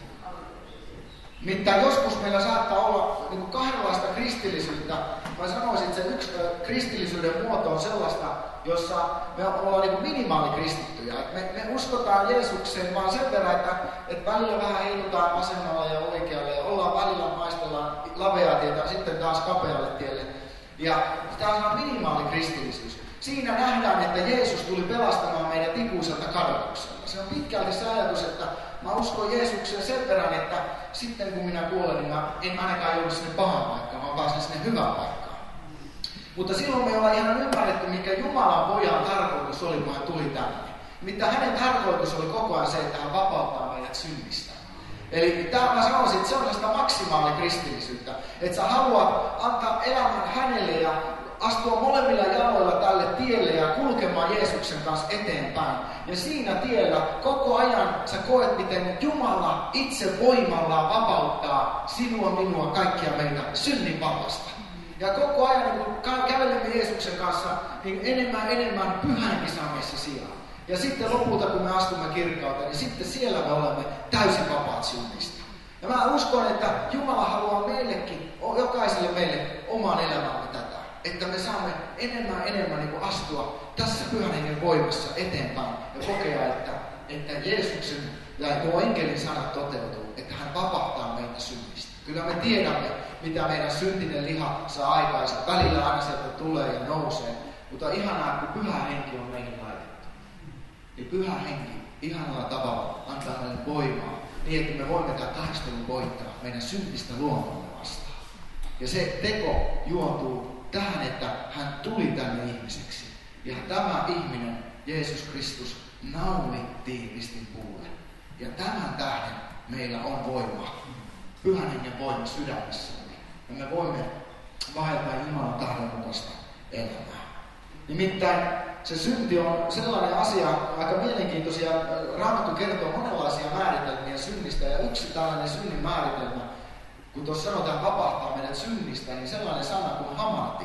Mitään joskus meillä saattaa olla niin kuin kahdenlaista kristillisyyttä. Mä sanoisin, että se yksi ö, kristillisyyden muoto on sellaista, jossa me ollaan niin kuin minimaalikristittyjä. Me, me uskotaan Jeesukseen vaan sen verran, että, että välillä vähän heilutaan vasemmalle ja oikealle ja ollaan välillä maistellaan laveaa tietä, sitten taas kapealle tielle. Ja tämä on minimaalikristillisyys. Siinä nähdään, että Jeesus tuli pelastamaan meidät ikuiselta kadotuksella. Se on pitkälti se ajatus, että mä uskon Jeesukseen sen verran, että sitten kun minä kuolen, niin mä en ainakaan joudu sinne pahaan paikkaan, vaan pääsen sinne hyvään paikkaan. Mutta silloin me ollaan ihan ymmärretty, mikä Jumalan pojan tarkoitus oli, kun hän tuli tänne. Mitä hänen tarkoitus oli koko ajan se, että hän vapauttaa meidät synnistä. Eli tämä mä sanoisin, että se on sitä maksimaalikristillisyyttä. Että sä haluat antaa elämän hänelle ja astua molemmilla jaloilla tälle tielle ja kulkemaan Jeesuksen kanssa eteenpäin. Ja siinä tiellä koko ajan sä koet, miten Jumala itse voimallaan vapauttaa sinua, minua, kaikkia meitä synnin vallasta. Ja koko ajan kun kävelemme Jeesuksen kanssa, niin enemmän enemmän pyhänkin saameissa sijaan. Ja sitten lopulta, kun me astumme kirkkauteen, niin sitten siellä me olemme täysin vapaat synnistä. Ja mä uskon, että Jumala haluaa meillekin, jokaiselle meille oman elämämme tätä. Että me saamme enemmän enemmän niin kuin astua tässä pyhän hengen voimassa eteenpäin ja kokea, että, että Jeesuksen ja tuo enkelin sanat toteutuu, että hän vapauttaa meitä synnistä. Kyllä me tiedämme, mitä meidän syntinen liha saa aikaisemmin. Välillä aina sieltä tulee ja nousee, mutta ihanaa, kun pyhä henki on meihin laitettu. Niin pyhä henki ihanalla tavalla antaa meille voimaa niin, että me voimme tämän taistelun voittaa meidän syntistä luontomme vastaan. Ja se teko juontuu tähän, että hän tuli tänne ihmiseksi. Ja tämä ihminen, Jeesus Kristus, naulittiin ristin puulle. Ja tämän tähden meillä on voima, pyhän hengen voima sydämessämme. Ja me voimme vaeltaa Jumalan tahdon mukaista elämää. Nimittäin se synti on sellainen asia, aika mielenkiintoisia. Raamattu kertoo monenlaisia määritelmiä synnistä. Ja yksi tällainen synnin määritelmä, kun tuossa sanotaan vapauttaa meidät synnistä, niin sellainen sana kuin hamartia.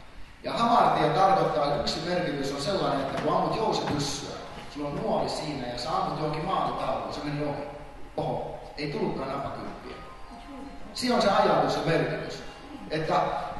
Ja hamartia tarkoittaa, että yksi merkitys on sellainen, että kun ammut jousepyssyä, sulla on nuoli siinä ja sä ammut johonkin maalitauluun, se meni ohi. Oho, ei tullutkaan napakymppiä. Siinä on se ajatus ja merkitys. Että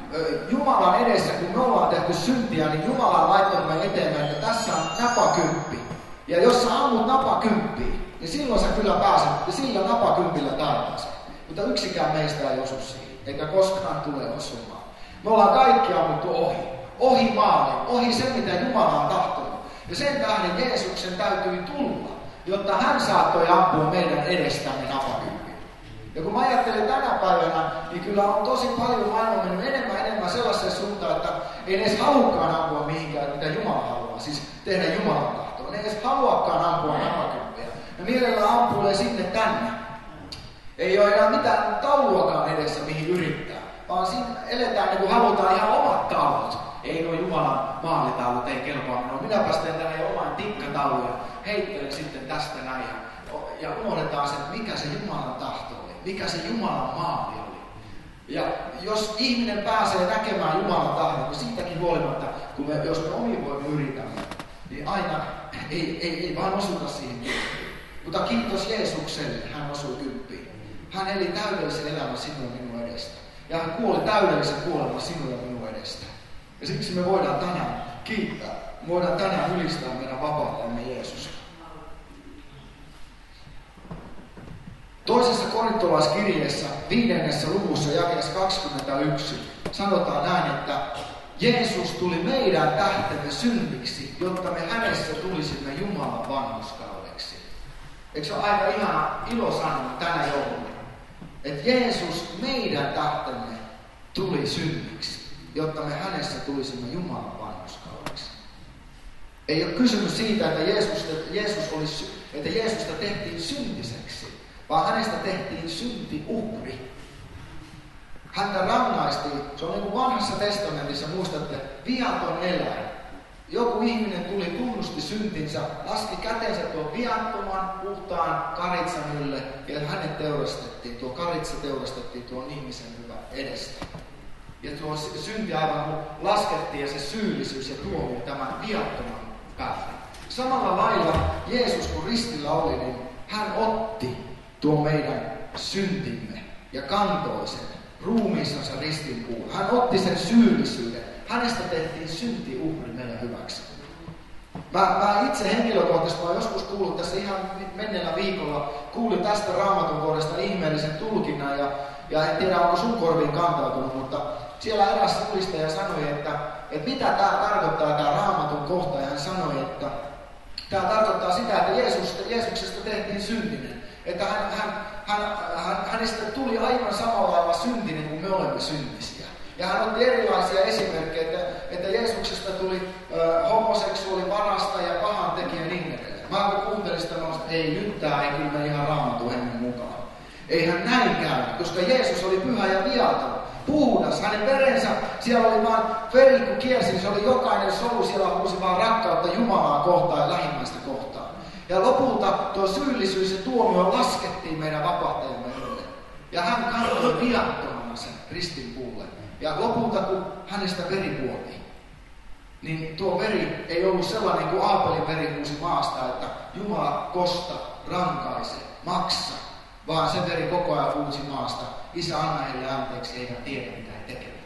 Jumalan edessä, kun me ollaan tehty syntiä, niin Jumala on laittanut me eteen, että tässä on napakymppi. Ja jos sä ammut napakymppiin, niin silloin sä kyllä pääset ja sillä napakympillä tarvitset. Mutta yksikään meistä ei osu siihen, eikä koskaan tule osumaan. Me ollaan kaikki ammuttu ohi. Ohi maalin, ohi se, mitä Jumala on tahtonut. Ja sen tähden Jeesuksen täytyi tulla, jotta hän saattoi ampua meidän edestämme napakymppiä. Ja kun mä ajattelen tänä päivänä, niin kyllä on tosi paljon maailma mennyt enemmän enemmän sellaiseen suuntaan, että ei edes halukaan ampua mihinkään, mitä Jumala haluaa. Siis tehdä Jumalan tahtoa. Ne ei edes haluakaan ampua napakymppiä. Ja mielellään ampulee sinne tänne. Ei ole enää mitään tauluakaan edessä, mihin yrittää. Vaan siinä eletään niin kuin halutaan ihan omat taulut. Ei nuo Jumalan maalitaulut, ei kelpaa minua. Minäpäs teen tänne oman tikkataulun ja heittelen sitten tästä näin. Ja unohdetaan se, mikä se Jumalan tahto oli. Mikä se Jumalan maali oli. Ja jos ihminen pääsee näkemään Jumalan tahdon, niin siitäkin huolimatta, kun me, jos me omin voimme yritämme, niin aina ei, ei, ei vaan osuta siihen. Mutta kiitos Jeesukselle, hän osui kymppiin. Hän eli täydellisen elämän sinun ja minun edestä. Ja hän kuoli täydellisen kuoleman sinun ja minun edestä. Ja siksi me voidaan tänään kiittää. Me voidaan tänään ylistää meidän vapauttajamme Jeesusta. Toisessa korintolaiskirjeessä viidennessä luvussa jakeessa kaksikymmentäyksi sanotaan näin, että Jeesus tuli meidän tähtemme synniksi, jotta me hänessä tulisimme Jumalan vanhurskaudeksi. Eikö se ole aika ihana ilosanoma tänä jouluna? Että Jeesus meidän tähtemme tuli synniksi, jotta me hänessä tulisimme Jumalan vanhurskaudeksi. Ei ole kysymys siitä, että Jeesus, Jeesus olisi, että Jeesusta tehtiin syntiseksi, vaan hänestä tehtiin syntiuhri. Häntä rangaistiin, se on niin kuin vanhassa testamentissa, muistatte, viaton eläin. Joku ihminen tuli, tunnusti syntinsä, laski kätensä tuon viattoman, puhtaan karitsan ylle, ja hänet teurastettiin, tuo karitsa teurastettiin tuon ihmisen hyvä edestä. Ja tuo synti aivan kun laskettiin ja se syyllisyys ja tuomio tämän viattoman päälle. Samalla lailla Jeesus kun ristillä oli, niin hän otti tuon meidän syntimme ja kantoi sen ruumiissansa ristin puun. Hän otti sen syyllisyyden. Hänestä tehtiin syntiuhri meidän hyväksi. Mä, mä itse henkilökohtaisesti, mä oon joskus kuullut tässä ihan menneellä viikolla, kuulin tästä Raamatun kohdasta ihmeellisen tulkinnan ja, ja en tiedä onko sun korviin kantautunut, mutta siellä eräs julistaja sanoi, että, että mitä tämä tarkoittaa tämä Raamatun kohta, ja hän sanoi, että tämä tarkoittaa sitä, että Jeesus, Jeesuksesta tehtiin syntinen. Että hän, hän, hän, hän, hänestä tuli aivan samalla lailla syntinen kuin me olemme syntisiä. Ja hän otti erilaisia esimerkkejä, että, että Jeesuksesta tuli ö, homoseksuaali, varastaja, pahantekijä ja niin edelleen. Mä kun kuuntelin sitä, että ei nyt tää ei kyllä mene ihan Raamatun hengen mukaan. Eihän näin käy, koska Jeesus oli pyhä ja viaton, puhdas. Hänen verensä, siellä oli vaan veri kun kiersi, niin se oli jokainen solu, siellä huusi vaan rakkautta Jumalaa kohtaan ja lähimmäistä kohtaan. Ja lopulta tuo syyllisyys ja tuomio laskettiin meidän vapahtajamme ylle. Ja hän kantoi viattomana sen ristin puulle. Ja lopulta kun hänestä veri vuoti, niin tuo veri ei ollut sellainen kuin Aapelin veri huusi maasta, että Jumala kosta, rankaise, maksa. Vaan se veri koko ajan huusi maasta. Isä, anna heille anteeksi, eivät tiedä mitä he tekevät.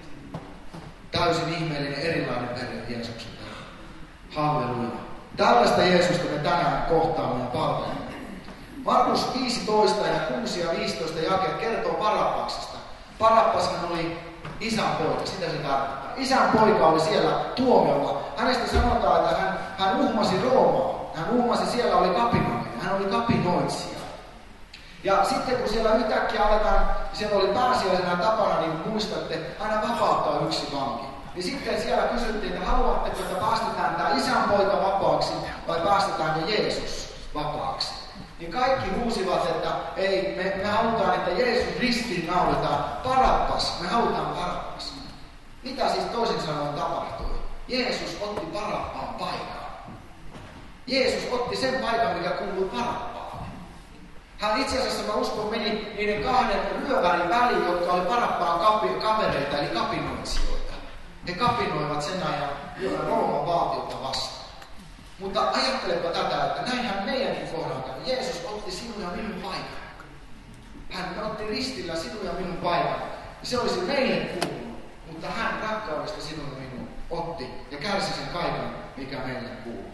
Täysin ihmeellinen erilainen veri on Jeesuksen veri. Halleluja. Tällaista Jeesusta me tänään kohtaamme ja palvelemme. Markus viisitoista ja kuusi ja viisitoista jakeet kertoo Barabbaksesta. Barabbashan oli isän poika, sitä se tarkoittaa. Isän poika oli siellä tuomiolla. Hänestä sanotaan, että hän, hän uhmasi Roomaa. Hän uhmasi, siellä oli kapinoiminen. Hän oli kapinoitsija. Ja sitten kun siellä yhtäkkiä aletaan, siellä oli pääsiäisenä tapana, niin kuin muistatte, aina vapauttaa yksi vanki. Niin sitten siellä kysyttiin, että haluatteko, että päästetään tämä isän poika vapaaksi vai päästetäänkö Jeesus vapaaksi. Niin kaikki huusivat, että ei, me, me halutaan, että Jeesus ristiin naulitaan. Barabbas, me halutaan Barabbas. Mitä siis toisin sanoen tapahtui? Jeesus otti Barabbaan paikan. Jeesus otti sen paikan, mikä kuului Barabbaalle. Hän itse asiassa, mä uskon, meni niiden kahden ryövärin väliin, jotka oli Barabbaan kapi- kavereita, eli kapinoitsijoita. He kapinoivat sen ajan Rooman valtiota vastaan. Mutta ajattelepa tätä, että näinhän meidänkin kohdalta. Jeesus otti sinun ja minun paikan. Hän otti ristillä sinun ja minun paikan. Se olisi meille kuulunut, mutta hän rakkaudesta sinun ja minun otti ja kärsi sen kaiken, mikä meille kuuluu.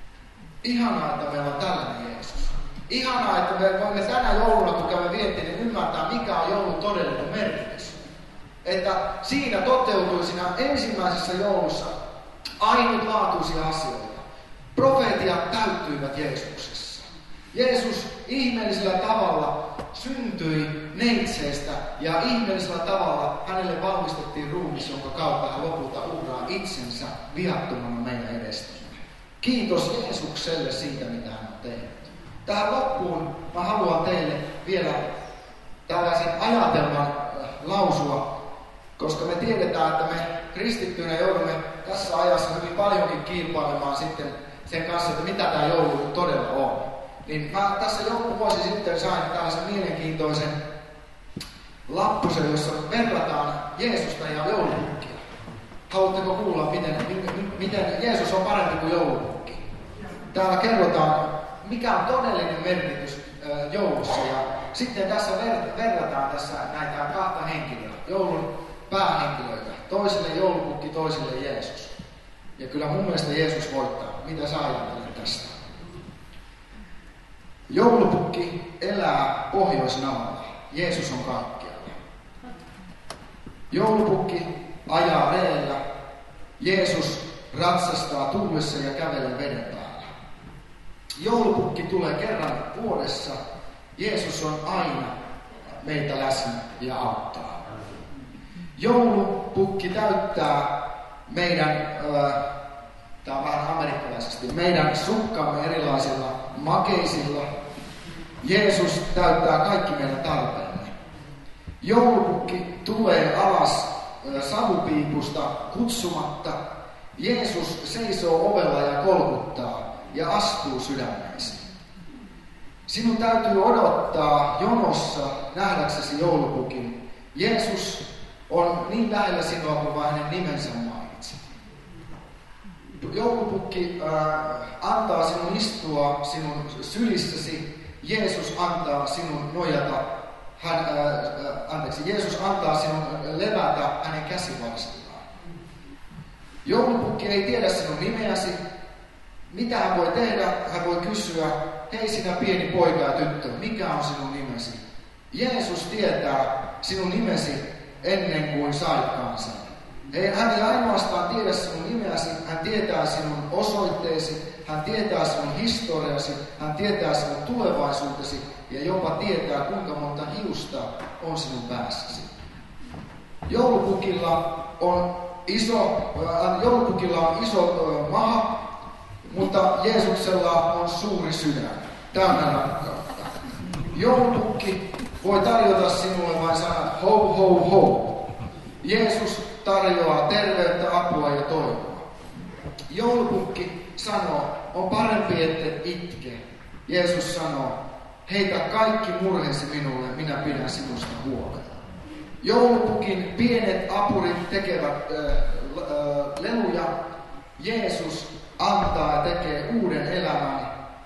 Ihanaa, että meillä on tällainen Jeesus. Ihanaa, että me voimme tänä jouluna, kun käymme viettiin, niin ymmärtää, mikä on joulun todellinen merkitys. Että siinä toteutui siinä ensimmäisessä joulussa ainutlaatuisia asioita. Profeetiat täyttyivät Jeesuksessa. Jeesus ihmeellisellä tavalla syntyi neitseestä ja ihmeellisellä tavalla hänelle valmistettiin ruumis, jonka kautta hän lopulta uhraa itsensä viattomana meidän edestämme. Kiitos Jeesukselle siitä, mitä hän on tehnyt. Tähän loppuun mä haluan teille vielä tällaisen ajatelman lausua, koska me tiedetään, että me kristittyinä joudumme tässä ajassa hyvin paljonkin kilpailemaan sitten sen kanssa, että mitä tämä joulu todella on. Niin mä tässä joku vuosi sitten sain tällaisen mielenkiintoisen lappusen, jossa verrataan Jeesusta ja joulupukkia. Haluatteko kuulla, miten, miten Jeesus on parempi kuin joulupukki? Täällä kerrotaan, mikä on todellinen merkitys joulussa. Ja sitten tässä ver- verrataan tässä näitä kahta henkilöä, joulun päähenkilöitä. Toiselle joulupukki, toiselle Jeesus. Ja kyllä mun mielestä Jeesus voittaa. Mitä sä ajattelet tästä? Joulupukki elää Pohjoisnavalla. Jeesus on kaikkialla. Joulupukki ajaa reellä. Jeesus ratsastaa tuulessa ja kävelee veden päällä. Joulupukki tulee kerran vuodessa. Jeesus on aina meitä läsnä ja auttaa. Joulupukki täyttää meidän, äh, tämä on vähän amerikkalaisesti, meidän sukkamme erilaisilla makeisilla. Jeesus täyttää kaikki meidän tarpeemme. Joulupukki tulee alas äh, savupiipusta kutsumatta. Jeesus seisoo ovella ja kolkuttaa ja astuu sydämeesi. Sinun täytyy odottaa jonossa nähdäksesi joulupukin. Jeesus on niin lähellä sinua kuin vain hänen nimensä mainitsi. Joulupukki äh, antaa sinun istua sinun sylissäsi. Jeesus antaa sinun nojata, hän, äh, anteeksi, Jeesus antaa sinun levätä hänen käsivarsillaan. Joulupukki ei tiedä sinun nimeäsi. Mitä hän voi tehdä? Hän voi kysyä, hei sinä pieni poika ja tyttö, mikä on sinun nimesi? Jeesus tietää sinun nimesi ennen kuin saitkaan sen. Hän ei ainoastaan tiedä sinun nimeäsi, hän tietää sinun osoitteesi, hän tietää sinun historiasi, hän tietää sinun tulevaisuutesi ja jopa tietää, kuinka monta hiusta on sinun päässäsi. Joulupukilla on iso, äh, joulupukilla on iso äh, maha, mutta Jeesuksella on suuri sydän, täynnä rakkautta. Joulupukki voi tarjota sinulle vain sanat ho ho ho. Jeesus tarjoaa terveyttä, apua ja toivoa. Joulupukki sanoo, on parempi ette itke. Jeesus sanoo, heitä kaikki murheesi minulle, minä pidän sinusta huolta. Joulupukin pienet apurit tekevät äh, äh, leluja. Jeesus antaa ja tekee uuden elämän,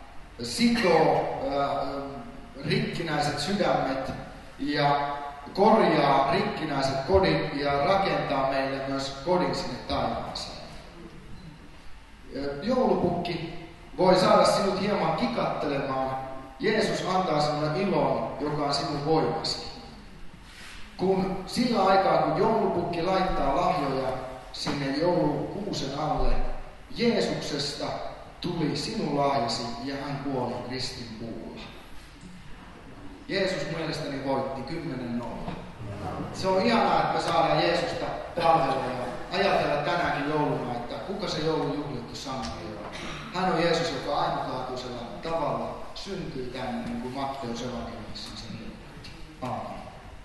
sitoo äh, rikkinäiset sydämet ja korjaa rikkinäiset kodit ja rakentaa meille myös kodin sinne taivaaseen. Joulupukki voi saada sinut hieman kikattelemaan. Jeesus antaa sinulle ilon, joka on sinun voimasi. Kun sillä aikaa, kun joulupukki laittaa lahjoja sinne joulukuusen alle, Jeesuksesta tuli sinun lahjasi ja hän kuoli ristin puulla. Jeesus mielestäni voitti kymmenen nolla. Se on ihanaa, että me saadaan Jeesusta palvella ja ajatella tänäänkin jouluna, että kuka se joulujuhlittu Samuel on. Hän on Jeesus, joka ainutlaatuisella tavalla syntyy tänne, niin kuin Matteus evankeliumissa sen ilmoitti. Aamen.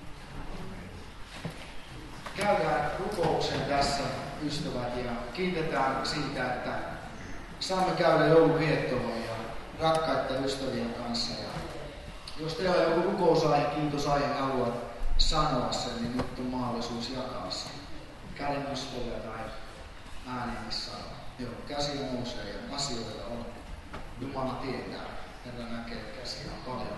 Käydään rukoukseen tässä, ystävät, ja kiitetään siitä, että saamme käydä jouluviettoa ja rakkaiden ystävien kanssa. Ja jos teillä on joku rukousaihe, kiitosaihe, haluat sanoa sen, niin nyt on mahdollisuus jakaa sen. Käden nostoja tai äänessä. Joo, käsi nousee ja asioita on. Jumala tietää. Herra näkee, että käsiä on paljon.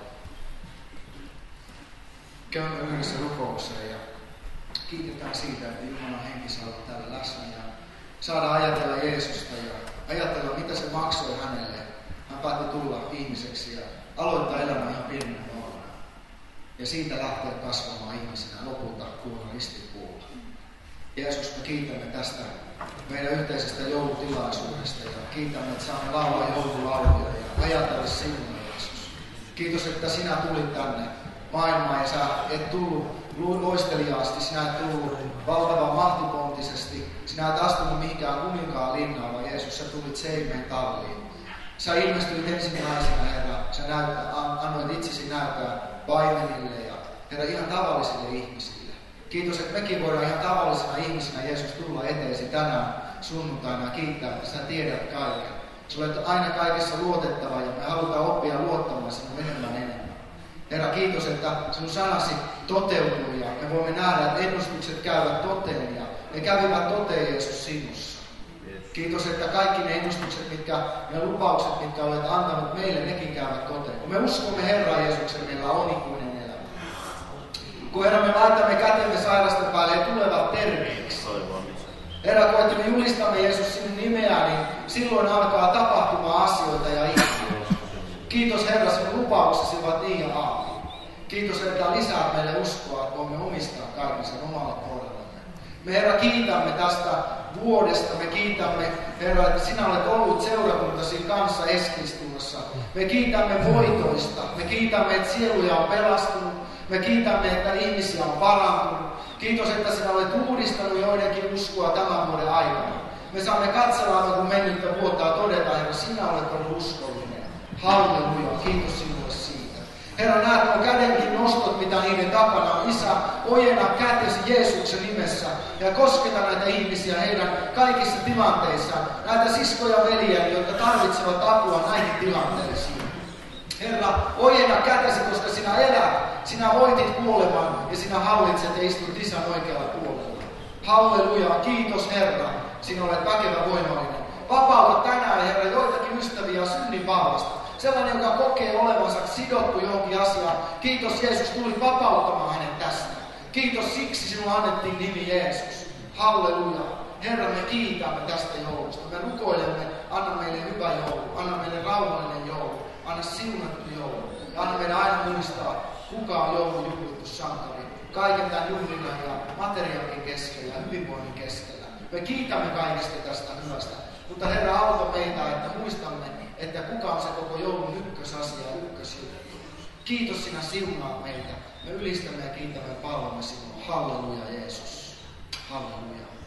Käymme yhdessä rukoukseen ja kiitetään siitä, että Jumalan henki saa olla täällä läsnä ja saada ajatella Jeesusta ja ajatella, mitä se maksoi hänelle. Hän päätti tulla ihmiseksi ja aloittaa elämän ihan pienenä nuorena. Ja siitä lähtee kasvamaan ihmisenä lopulta kuulla ristipuulla. Jeesus, me kiitämme tästä meidän yhteisestä joulutilaisuudesta ja kiitämme, että saamme laulaa joululauluja ja ajatella sinua, Jeesus. Kiitos, että sinä tulit tänne maailmaan ja sä et tullut loisteliaasti, sinä et tullut valtavan mahtipontisesti, sinä et astunut mihinkään kuninkaan linnaan, vaan Jeesus, sä tulit seimeen talliin. Sä ilmestyit ensimmäisenä, Herra, sä näyttä, annoit itsesi näyttää paimenille ja Herra ihan tavallisille ihmisille. Kiitos, että mekin voidaan ihan tavallisena ihmisinä, Jeesus, tulla eteesi tänään sunnuntaina ja kiittää, että sä tiedät kaiken. Sä olet aina kaikessa luotettava ja me halutaan oppia luottamaan sinun enemmän enemmän. Herra, kiitos, että sinun sanasi toteutuu ja me voimme nähdä, että ennustukset käyvät toteen ja ne kävivät toteen, Jeesus, sinussa. Kiitos, että kaikki ne ennustukset mitkä, ja lupaukset, mitkä olet antanut meille, nekin käyvät toteen. Kun me uskomme Herran Jeesuksen, meillä on ikuinen elämä. Kun Herra, me laitamme kätemme sairasten päälle ja tulevat terveiksi. Herra, kun että me julistamme Jeesus sinun nimeä, niin silloin alkaa tapahtumaan asioita ja ihmeitä. Kiitos Herra, sinun lupauksesi ovat niin ja aamen. Kiitos, että lisää meille uskoa, että voimme omistaa kaiken sen omalle kohdallamme. Me Herra kiitämme tästä vuodesta, me kiitämme Herra, että sinä olet ollut seurakuntasi kanssa Eskilstunnassa. Me kiitämme voitoista, me kiitämme, että sieluja on pelastunut, me kiitämme, että ihmisiä on parantunut. Kiitos, että sinä olet uudistanut joidenkin uskoa tämän vuoden aikana. Me saamme katsella, kun mennyttä vuotta todeta, Herra, sinä olet ollut uskollinen. Halleluja, kiitos sinulle siitä. Herra, näet nuo kädenkin nostot, mitä niiden takana on. Isä, ojenna kätesi Jeesuksen nimessä ja kosketa näitä ihmisiä heidän kaikissa tilanteissa. Näitä siskoja ja veljiä, jotka tarvitsevat apua näihin tilanteisiin. Herra, ojenna kätesi, koska sinä elät, sinä voitit kuoleman ja sinä hallitset ja istut Isän oikealla puolella. Halleluja, kiitos Herra, sinä olet väkevä voimallinen. Vapauta tänään, Herra, joitakin ystäviä synnin vallasta. Sellainen, joka kokee olevansa sidottu johonkin asiaan. Kiitos Jeesus, tulit vapauttamaan hänen tästä. Kiitos, siksi sinulle annettiin nimi Jeesus. Halleluja. Herra, me kiitämme tästä joulusta. Me rukoilemme, anna meille hyvä joulu, anna meille rauhallinen joulu, anna siunattu joulu. Ja anna meille aina muistaa, kuka on joulun juhlittu sankari. Kaiken tämän juhlinnan ja materiaalin keskellä ja hyvinvoinnin keskellä. Me kiitämme kaikesta tästä hyvästä. Mutta Herra, auta meitä, että muistamme, että kuka on se koko joulun ykkösasia ja ykkösjuttu. Kiitos, sinä siunaat meitä. Me ylistämme ja kiitämme palvomme sinua. Halleluja, Jeesus. Halleluja.